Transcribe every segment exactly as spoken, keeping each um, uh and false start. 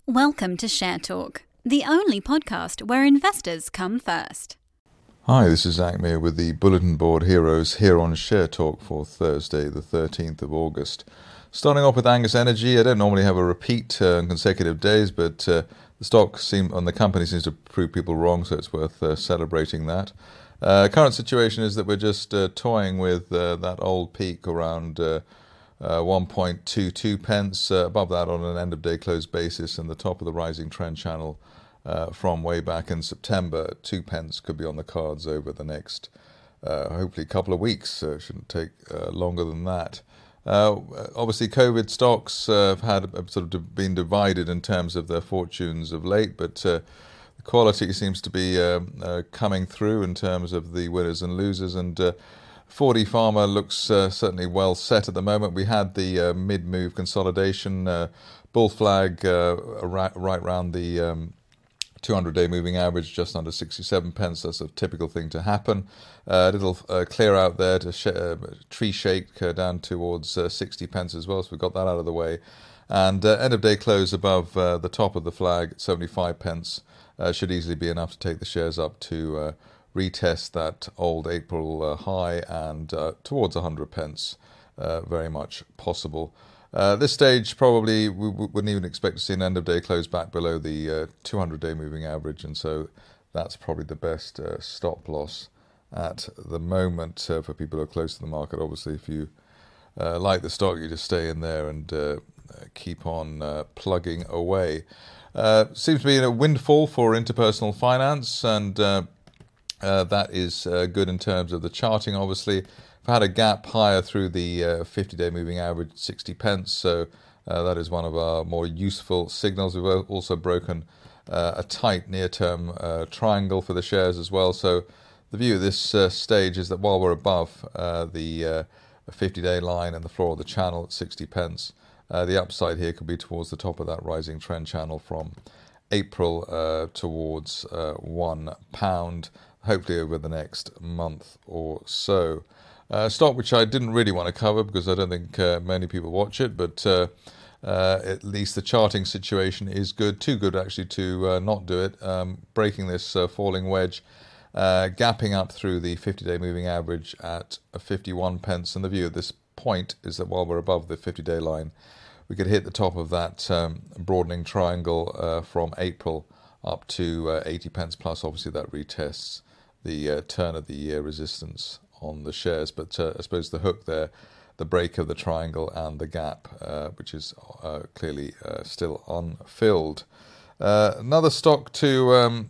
Welcome to Share Talk, the only podcast where investors come first. Hi, this is Zach Meir with the Bulletin Board Heroes here on Share Talk for Thursday, the thirteenth of August. Starting off with Angus Energy, I don't normally have a repeat uh, on consecutive days, but uh, the stock seem, and the company seems to prove people wrong, so it's worth uh, celebrating that. Uh, current situation is that we're just uh, toying with uh, that old peak around uh, uh, one point two two pence, uh, above that on an end-of-day close basis, and the top of the rising trend channel uh, from way back in September. Two pence could be on the cards over the next, uh, hopefully, couple of weeks, so it shouldn't take uh, longer than that. Uh, obviously, COVID stocks uh, have had have sort of been divided in terms of their fortunes of late, but uh, the quality seems to be uh, uh, coming through in terms of the winners and losers. And uh, forty Pharma looks uh, certainly well set at the moment. We had the uh, mid-move consolidation uh, bull flag uh, right, right around the um, two hundred day moving average, just under sixty-seven pence. That's a typical thing to happen. Uh, a little uh, clear out there to sh- uh, tree shake uh, down towards uh, sixty pence as well. So we've got that out of the way. And uh, end of day close above uh, the top of the flag, seventy-five pence, uh, should easily be enough to take the shares up to uh, retest that old April uh, high and uh, towards one hundred pence. Uh, very much possible. Uh, at this stage, probably we w- wouldn't even expect to see an end-of-day close back below the uh, two hundred day moving average, and so that's probably the best uh, stop loss at the moment uh, for people who are close to the market. Obviously, if you uh, like the stock, you just stay in there and uh, keep on uh, plugging away. Uh, seems to be a windfall for interpersonal finance, and uh, uh, that is uh, good in terms of the charting, obviously. We've had a gap higher through the uh, fifty day moving average, sixty pence, so uh, that is one of our more useful signals. We've also broken uh, a tight near-term uh, triangle for the shares as well, so the view at this uh, stage is that while we're above uh, the uh, fifty day line and the floor of the channel at sixty pence, uh, the upside here could be towards the top of that rising trend channel from April uh, towards uh, one pound, hopefully over the next month or so. Uh, stock which I didn't really want to cover because I don't think uh, many people watch it, but uh, uh, at least the charting situation is good, too good actually to uh, not do it. Um, breaking this uh, falling wedge, uh, gapping up through the fifty day moving average at fifty-one pence, and the view at this point is that while we're above the fifty day line, we could hit the top of that um, broadening triangle uh, from April up to uh, eighty pence plus. Obviously that retests the uh, turn of the year resistance on the shares, but uh, I suppose the hook there, the break of the triangle and the gap, uh, which is uh, clearly uh, still unfilled. Uh, another stock to um,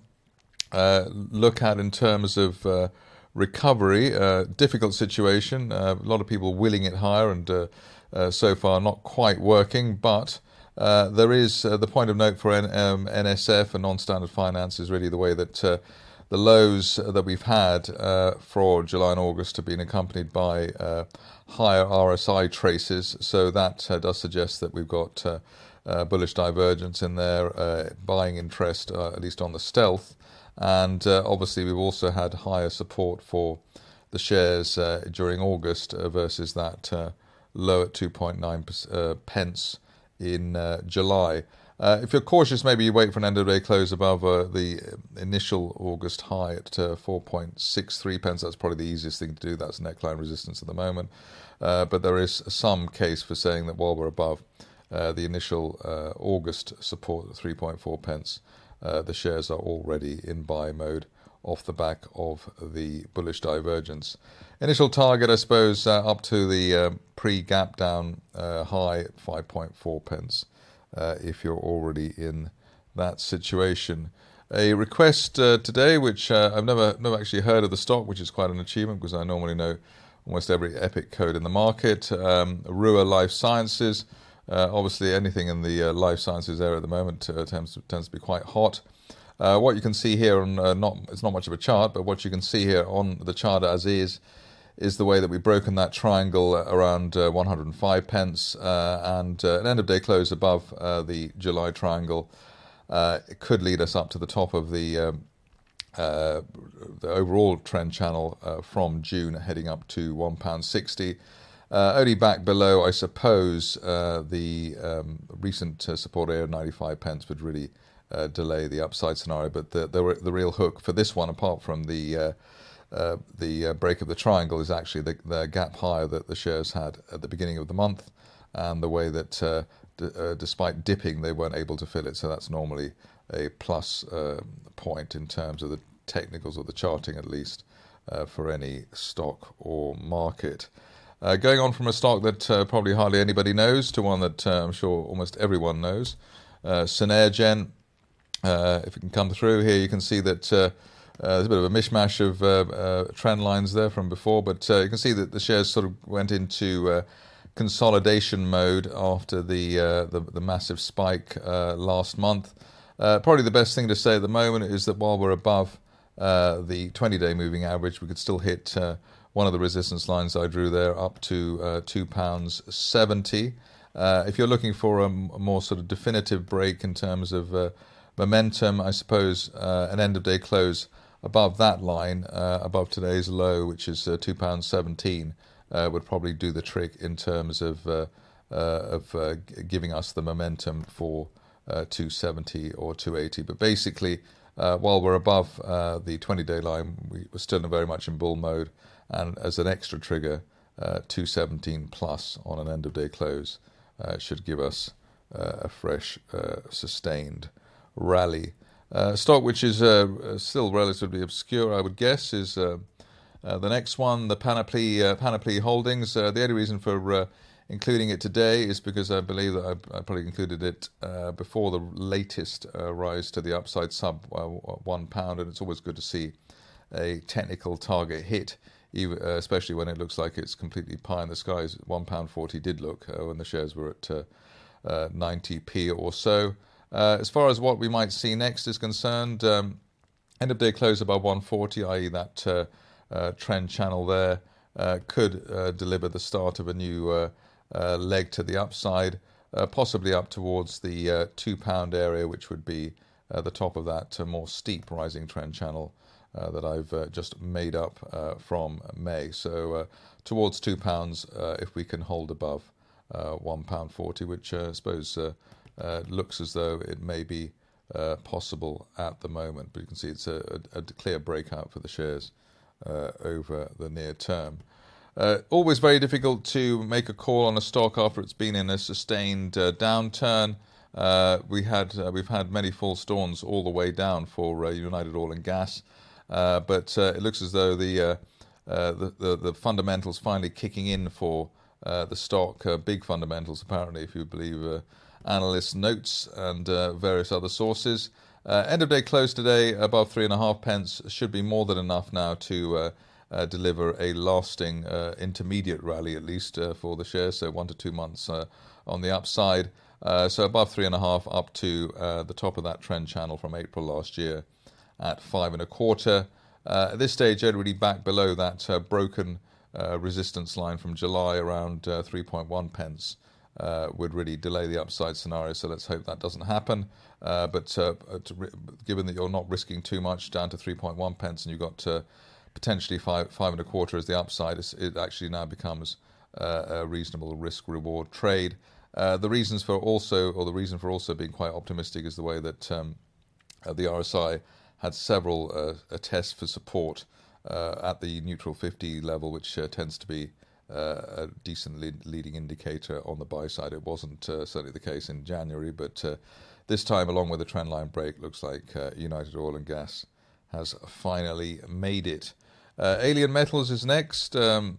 uh, look at in terms of uh, recovery, uh, difficult situation, uh, a lot of people willing it higher and uh, uh, so far not quite working, but uh, there is uh, the point of note for N- um, N S F and non-standard finance is really the way that uh, the lows that we've had uh, for July and August have been accompanied by uh, higher R S I traces, so that uh, does suggest that we've got uh, uh, bullish divergence in there, uh, buying interest, uh, at least on the stealth, and uh, obviously we've also had higher support for the shares uh, during August uh, versus that uh, low at two point nine uh, pence in uh, July. Uh, if you're cautious, maybe you wait for an end-of-day close above uh, the initial August high at uh, four point six three pence. That's probably the easiest thing to do. That's neckline resistance at the moment. Uh, but there is some case for saying that while we're above uh, the initial uh, August support at three point four pence, uh, the shares are already in buy mode off the back of the bullish divergence. Initial target, I suppose, uh, up to the uh, pre-gap down uh, high at five point four pence. Uh, if you're already in that situation. A request uh, today, which uh, I've never never actually heard of the stock, which is quite an achievement because I normally know almost every EPIC code in the market. Um, Rua Life Sciences, uh, obviously anything in the uh, life sciences area at the moment uh, tends, to, tends to be quite hot. Uh, what you can see here, on uh, not it's not much of a chart, but what you can see here on the chart as is, is the way that we've broken that triangle around uh, one hundred five pence uh, and uh, an end-of-day close above uh, the July triangle. Uh, it could lead us up to the top of the um, uh, the overall trend channel uh, from June, heading up to one pound sixty. Uh, only back below, I suppose, uh, the um, recent uh, support area of ninety-five pence would really uh, delay the upside scenario. But the, the the real hook for this one, apart from the uh, uh, the uh, break of the triangle, is actually the, the gap higher that the shares had at the beginning of the month, and the way that uh, d- uh, despite dipping, they weren't able to fill it. So that's normally a plus uh, point in terms of the technicals or the charting, at least, uh, for any stock or market. Uh, going on from a stock that uh, probably hardly anybody knows to one that uh, I'm sure almost everyone knows, uh, Synergen. Uh, if it can come through here, you can see that uh, uh, there's a bit of a mishmash of uh, uh, trend lines there from before, but uh, you can see that the shares sort of went into uh, consolidation mode after the uh, the, the massive spike uh, last month. Uh, probably the best thing to say at the moment is that while we're above uh, the twenty-day moving average, we could still hit uh, one of the resistance lines I drew there up to uh, two pounds seventy. Uh, if you're looking for a, m- a more sort of definitive break in terms of uh, momentum, I suppose uh, an end-of-day close above that line, uh, above today's low, which is uh, two pounds seventeen, uh, would probably do the trick in terms of uh, uh, of uh, g- giving us the momentum for uh, two seventy or two eighty. But basically, uh, while we're above uh, the twenty-day line, we, we're still very much in bull mode. And as an extra trigger, uh, two seventeen plus on an end-of-day close uh, should give us uh, a fresh, uh, sustained rally. Uh, stock which is uh, still relatively obscure, I would guess, is uh, uh, the next one, the Panoply uh, Panoply Holdings. Uh, the only reason for uh, including it today is because I believe that I, I probably included it uh, before the latest uh, rise to the upside sub uh, one pound, and it's always good to see a technical target hit, even, uh, especially when it looks like it's completely pie in the skies. one pound forty did look uh, when the shares were at uh, uh, ninety p or so. Uh, as far as what we might see next is concerned, um, end of day close above one forty, that is that uh, uh, trend channel there, uh, could uh, deliver the start of a new uh, uh, leg to the upside, uh, possibly up towards the uh, two pound area, which would be uh, the top of that uh, more steep rising trend channel Uh, that I've uh, just made up uh, from May. So uh, towards two pounds, uh, if we can hold above uh, one pound forty, which uh, I suppose uh, uh, looks as though it may be uh, possible at the moment. But you can see it's a, a, a clear breakout for the shares uh, over the near term. Uh, always very difficult to make a call on a stock after it's been in a sustained uh, downturn. Uh, we had uh, we've had many false dawns all the way down for uh, United Oil and Gas. Uh, but uh, it looks as though the, uh, uh, the, the the fundamentals finally kicking in for uh, the stock, uh, big fundamentals apparently, if you believe uh, analysts' notes and uh, various other sources. Uh, end of day close today above three and a half pence should be more than enough now to uh, uh, deliver a lasting uh, intermediate rally, at least uh, for the shares. So one to two months uh, on the upside. Uh, so above three and a half up to uh, the top of that trend channel from April last year at five and a quarter. Uh, at this stage, already back below that uh, broken uh, resistance line from July around uh, three point one pence uh, would really delay the upside scenario. So let's hope that doesn't happen. Uh, but uh, to, given that you're not risking too much down to three point one pence, and you've got uh, potentially five five and a quarter as the upside, it actually now becomes uh, a reasonable risk-reward trade. Uh, the reasons for also, or the reason for also being quite optimistic is the way that um, uh, the R S I had several uh, tests for support uh, at the neutral fifty level, which uh, tends to be uh, a decent lead leading indicator on the buy side. It wasn't uh, certainly the case in January, but uh, this time, along with the trendline break, looks like uh, United Oil and Gas has finally made it. Uh, Alien Metals is next, um,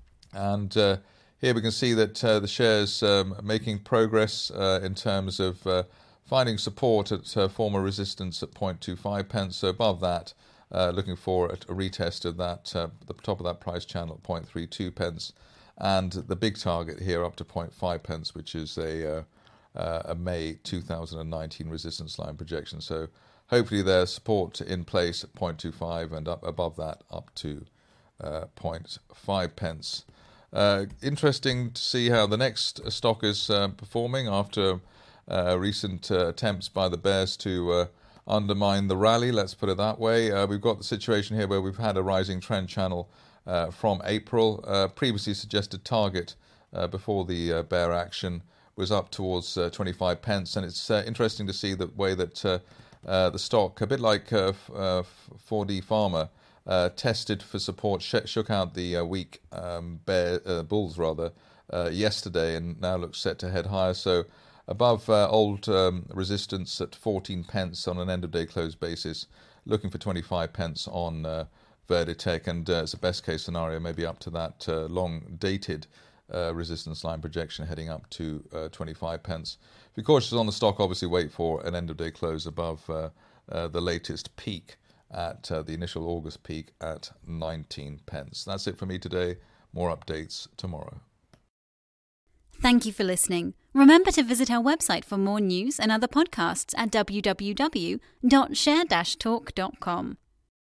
and uh, here we can see that uh, the shares um, making progress uh, in terms of uh, finding support at uh, former resistance at zero point two five pence. So above that, uh, looking for a, a retest of that, uh, the top of that price channel at zero point three two pence, and the big target here up to zero point five pence, which is a uh, uh, a May two thousand nineteen resistance line projection. So hopefully there's support in place at zero point two five, and up above that up to uh, zero point five pence. Uh, interesting to see how the next stock is uh, performing after Uh, recent uh, attempts by the bears to uh, undermine the rally, let's put it that way. Uh, we've got the situation here where we've had a rising trend channel uh, from April. Uh, previously suggested target uh, before the uh, bear action was up towards uh, twenty-five pence, and it's uh, interesting to see the way that uh, uh, the stock, a bit like uh, uh, four D Pharma, uh, tested for support, sh- shook out the uh, weak um, bear uh, bulls rather uh, yesterday, and now looks set to head higher. So above uh, old um, resistance at fourteen pence on an end of day close basis, looking for twenty-five pence on uh, Verditech, and uh, as a best case scenario, maybe up to that uh, long dated Uh, resistance line projection heading up to uh, twenty-five pence. If you're cautious on the stock, obviously wait for an end of day close above uh, uh, the latest peak at uh, the initial August peak at nineteen pence. That's it for me today. More updates tomorrow. Thank you for listening. Remember to visit our website for more news and other podcasts at w w w dot share dash talk dot com.